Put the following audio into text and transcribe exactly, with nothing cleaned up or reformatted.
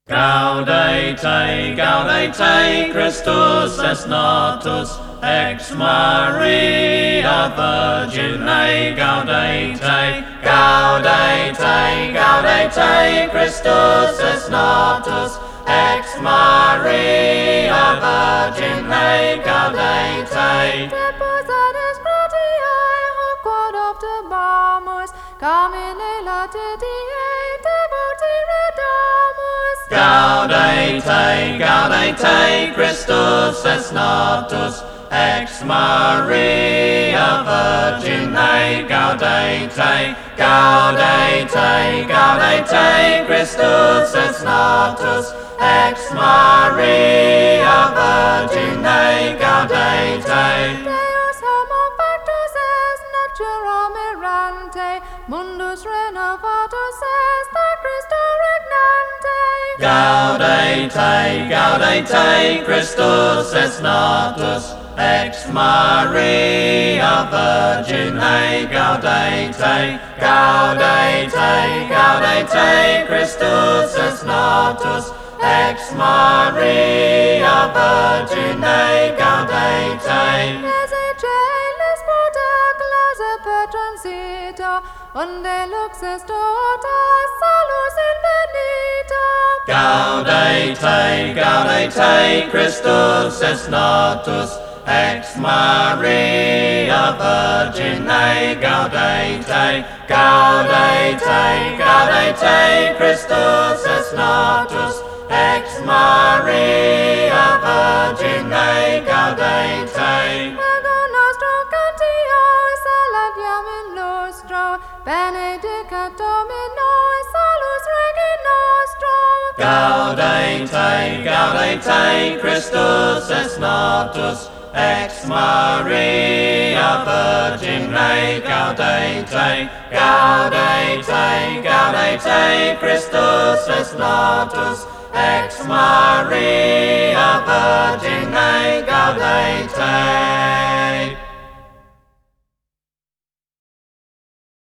Gaudete, gaudete, Christus es natus, ex Maria Virgine, gaudete, gaudete, gaudete, Christus es natus, ex Maria Virgine, gaudete. Deposatis gratiae hoc quod optimamus, Carmine latitiae devoti redamus. Gaudete, gaudete, Christus es natus, ex Maria Virgine, gaudete, gaudete, gaudete, Christus es natus, ex Maria Virgine, gaudete. Deus homo factus est natura mirante, mundus renovatus est a Christo regnante. Gaudete, gaudete, Christus es natus, ex Maria Virgine, gaudete, gaudete, gaudete, Christus es natus, ex Maria Virgine, gaudete. Esse celis potaclas e petransita, unde lux est tota salus infinita. Gaudete, gaudete, Christus es natus, ex Maria Virgine, gaudete, gaudete, gaudete, Christus es natus, ex Maria Virgine, gaudete. Ego nostro cantiae saladiam in lustro, benedicat Domino salus Regi nostro. Gaudete, gaudete, Christus es natus, ex Maria Virgine, gaudete, gaudete, gaudete, Christus es natus, ex Maria Virgine, gaudete.